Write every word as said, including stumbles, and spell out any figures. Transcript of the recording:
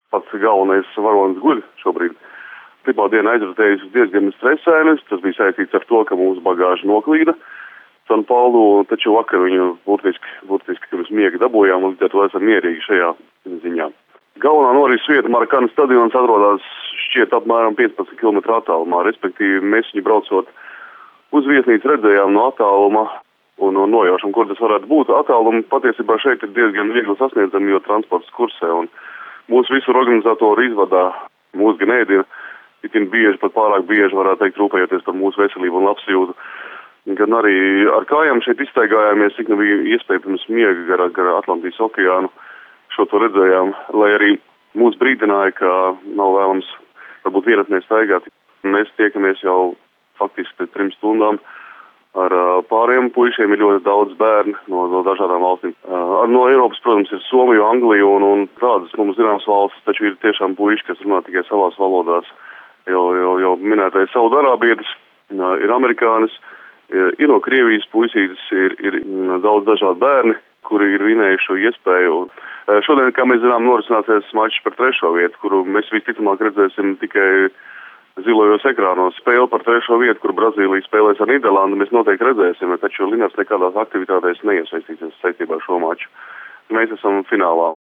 pats galvenais varonis guļ šobrīd. Pirmā diena aizritējusi diezgan stresainis, tas bija saistīts ar to, ka mūsu bagāža noklīda San Paulu, taču vakar viņu burtiski, burtiski pirms miega dabūjām, un līdz ar to esam mierīgi šajā ziņā. Galvenā norises vieta Marakanas stadions atrodas šķiet apmēram piecpadsmit kilometru attālumā, respektīvi mēs viņu braucot uz viesnīcu redzējām no attāluma un no nojaušam, kur tas varētu būt. Attālumi patiesībā šeit ir diezgan viegli sasniedzami, jo transports kursē, un mūsu visur organizatori izvadā mūsu gan ēdienu, itin bieži, pat pārāk bieži varētu teikt, rūpējoties par mūsu veselību un labsajūtu. Gan arī ar kājām šeit izstaigājāmies, cik nu bija iespēja pirms miega gar, gar Atlantijas okeānu. Šo to redzējām, lai arī mūs brīdināja, ka nav vēlams varbūt vienatnē staigāt. Mēs tiekamies jau faktiski pēc trim stundām ar pāriem puišiem, ir ļoti daudz bērni no, no dažādām valstīm. No Eiropas, protams, ir Somija, Anglija un, un tādas mums zināmas valstis, taču ir tiešām puiši, kas runā tikai savās valodās. Jau, jau, jau minētais Saudarābietis, ir amerikānis, ir no Krievijas puisītes, ir, ir daudz dažādi bērni, kuri ir vinējuši šo iespēju. Šodien, kā mēs zinām, norisināsies mačs par trešo vietu, kuru mēs visticamāk redzēsim tikai zilojos ekrānos. Spēle par trešo vietu, kur Brazīlija spēlēs ar Nīderlandi, mēs noteikti redzēsim, taču Linars nekādās aktivitātēs neiesaistīsies saistībā ar šo maču. Mēs esam finālā.